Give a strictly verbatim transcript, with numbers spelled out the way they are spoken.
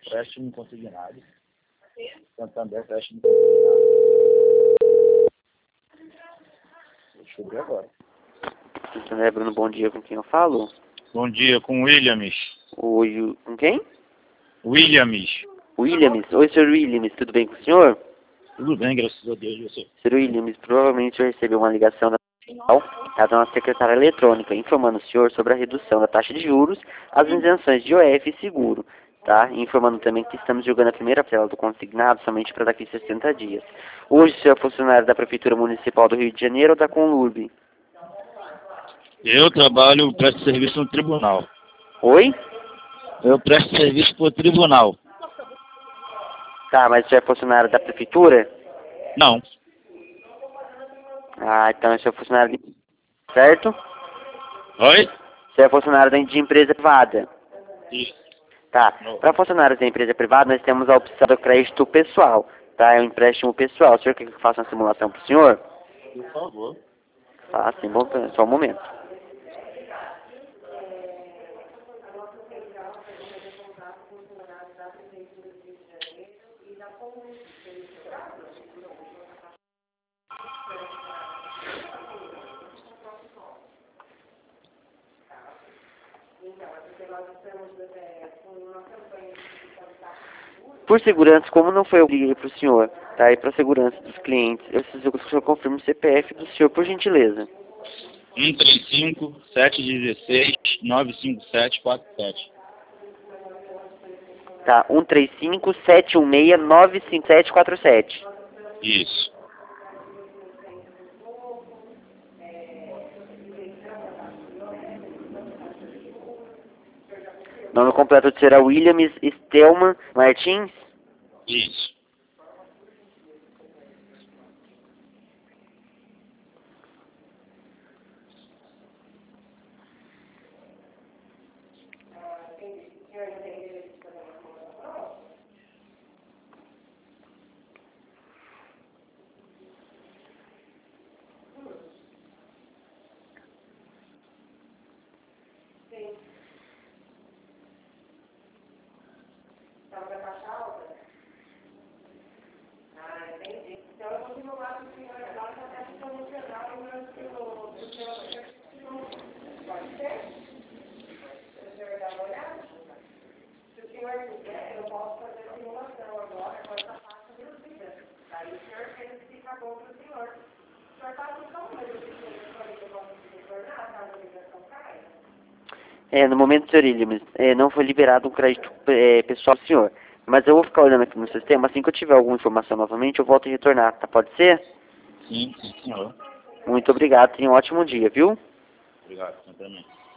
empréstimo consignado. Santander, empréstimo consignado. Deixa eu ver agora. Santander, Bruno, bom dia, com quem eu falo? Bom dia, com Williams. Oi, com quem? Williams. Williams. Oi, senhor Williams, tudo bem com o senhor? Tudo bem, graças a Deus, você. senhor Williams, provavelmente o senhor recebeu uma ligação da tá, da nossa secretária eletrônica, informando o senhor sobre a redução da taxa de juros, as isenções de O F e seguro, tá? E informando também que estamos jogando a primeira parcela do consignado somente para daqui a sessenta dias. Hoje, o senhor é funcionário da Prefeitura Municipal do Rio de Janeiro ou da Conlurb? Eu trabalho, presto serviço no tribunal. Oi? Eu presto serviço para o tribunal. Tá, mas o senhor é funcionário da Prefeitura? Não. Ah, então o senhor é funcionário de... certo? Oi? O senhor é funcionário de empresa privada? Isso. Tá. Para funcionários da empresa privada, nós temos a opção do crédito pessoal, tá? É um empréstimo pessoal. O senhor quer que eu faça uma simulação para o senhor? Por favor. Tá, sim, bom, só um momento. Por segurança, como não foi eu que liguei para o senhor, tá? E para a segurança dos clientes, eu preciso que o senhor confirme o C P F do senhor, por gentileza. um três cinco, sete um seis, nove cinco sete, quatro sete. Tá, um três cinco, sete um seis, nove cinco sete quatro sete. Isso. Nome completo será Williams Stelman Martins? Isso. É, no momento, senhor Williams, é, não foi liberado um crédito é, pessoal do senhor. Mas eu vou ficar olhando aqui no sistema, assim que eu tiver alguma informação novamente, eu volto a retornar, tá? Pode ser? Sim, sim, senhor. Muito obrigado, tenha um ótimo dia, viu? Obrigado, também.